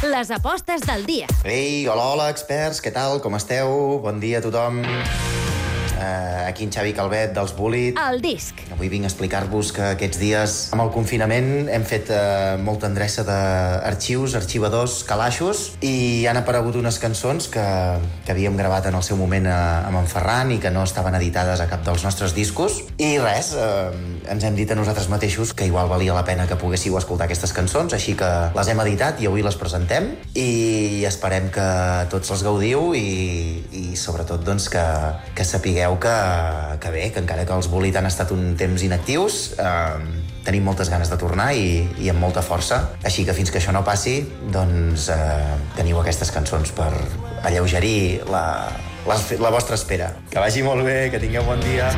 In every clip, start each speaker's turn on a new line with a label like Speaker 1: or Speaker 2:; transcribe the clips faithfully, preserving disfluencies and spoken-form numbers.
Speaker 1: Les apostes del dia.
Speaker 2: Ei, hola, hola, experts, què tal? Com esteu? Bon dia a tothom. Uh, aquí en Xavi Calvet, dels Bullit.
Speaker 1: El disc.
Speaker 2: Avui vinc a explicar-vos que aquests dies, amb el confinament, hem fet uh, molta endreça d'arxius, arxivadors, calaixos, i han aparegut unes cançons que, que havíem gravat en el seu moment a, amb en Ferran i que no estaven editades a cap dels nostres discos. I res, uh, ens hem dit a nosaltres mateixos que igual valia la pena que poguéssiu escoltar aquestes cançons, així que les hem editat i avui les presentem i esperem que tots les gaudiu i, i sobretot doncs, que, que sapigueu que, que bé, que encara que els Bullit han estat un temps inactius, eh, tenim moltes ganes de tornar i, i amb molta força. Així que fins que això no passi, doncs eh, teniu aquestes cançons per alleugerir la, la, la vostra espera. Que vagi molt bé, que tingueu bon dia.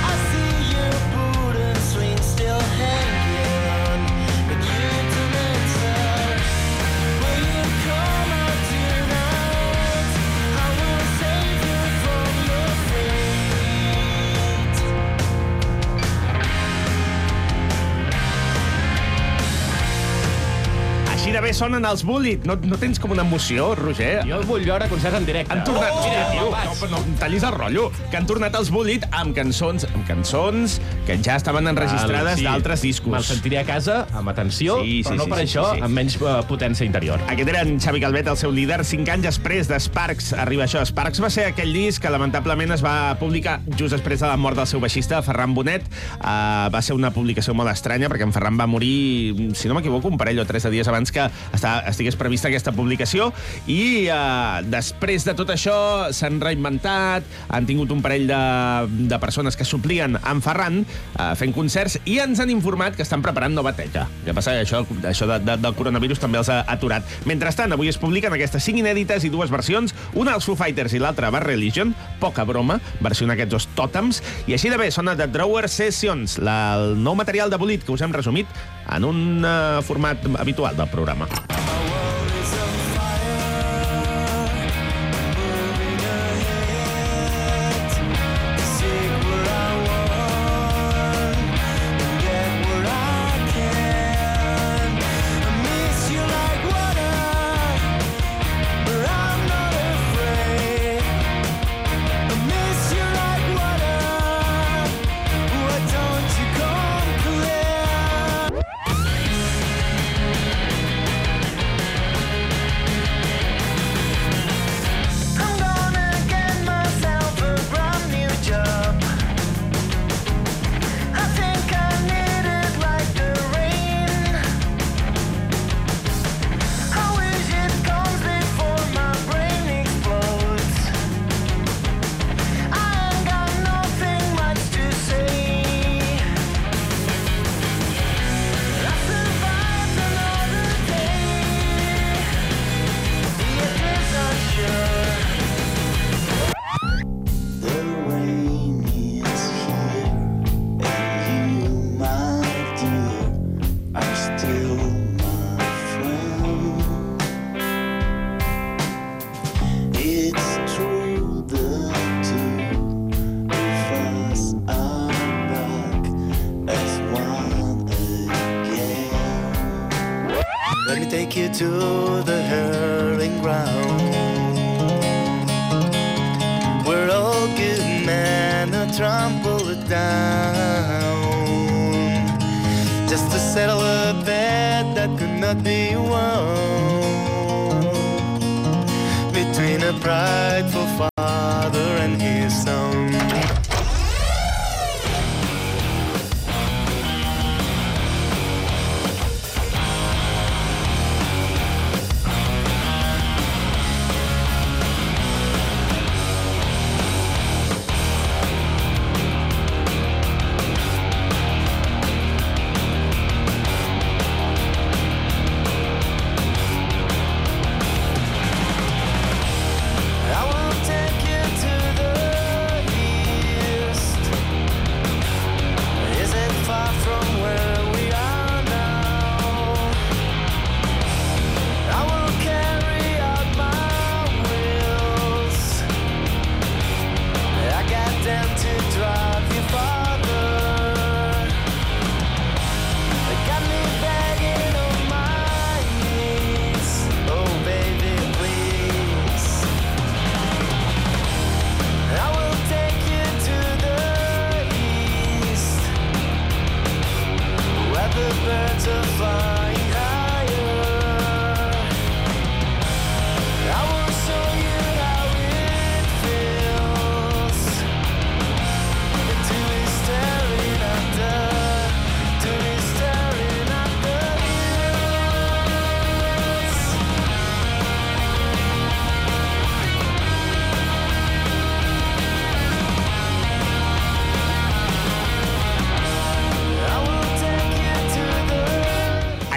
Speaker 3: Així de bé sonen els Bullit. No, no tens com una emoció, Roger?
Speaker 4: Jo el vull veure concerts en directe.
Speaker 3: Han tornat...
Speaker 4: Oh,
Speaker 3: Hòstia, tio,
Speaker 4: no,
Speaker 3: no, no tallis el rotllo. Que han tornat els Bullit amb cançons amb cançons que ja estaven enregistrades
Speaker 4: sí.
Speaker 3: d'altres discos.
Speaker 4: Me'l sentiré a casa, amb atenció,
Speaker 3: Sí, sí,
Speaker 4: però no
Speaker 3: sí,
Speaker 4: per
Speaker 3: sí,
Speaker 4: això
Speaker 3: sí, sí.
Speaker 4: amb menys uh, potència interior.
Speaker 3: Aquest era en Xavi Calvet, el seu líder. Cinc anys després de Sparks arriba això. Sparks va ser aquell disc que lamentablement es va publicar just després de la mort del seu baixista, Ferran Bonet. Uh, va ser una publicació molt estranya perquè en Ferran va morir, si no m'equivoco, un parell o tres de dies abans que està, estigués prevista aquesta publicació i uh, després de tot això s'han reinventat, han tingut un parell de, de persones que suplien en Ferran uh, fent concerts i ens han informat que estan preparant nova teca. El que passa que això, això de, de, del coronavirus també els ha aturat. Mentrestant, avui es publiquen aquestes cinc inèdites i dues versions, una als Foo Fighters i l'altra a Bad Religion, poca broma, versió en aquests dos tòtems, i així de bé sona The Drawer Sessions, la, el nou material de Bullit que us hem resumit en un uh, format habitual del programa.
Speaker 5: Let me take you to the hurling ground, where all good men are trampled down, just to settle a bet that could not be won, between a prideful father and his son. I will take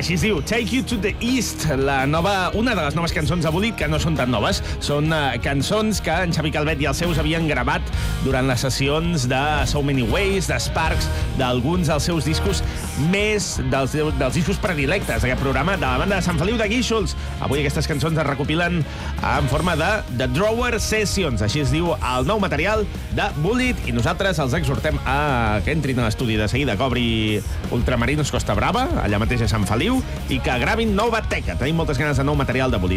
Speaker 3: Així es diu, Take You to the East, la nova, una de les noves cançons de Bullet, que no són tan noves. Són uh, cançons que en Xavi Calvet i els seus havien gravat durant les sessions de So Many Ways, de Sparks, d'alguns dels seus discos, més dels, dels discos predilectes d'aquest programa, de la banda de Sant Feliu de Guíxols. Avui aquestes cançons es recopilen en forma de The Drawer Sessions, així es diu el nou material de Bullet, i nosaltres els exhortem a que entrin a l'estudi de seguida, que obri Ultramarinos Costa Brava, allà mateix a Sant Feliu, i que gravin nova teca. Tenim moltes ganes de nou material de Bullet.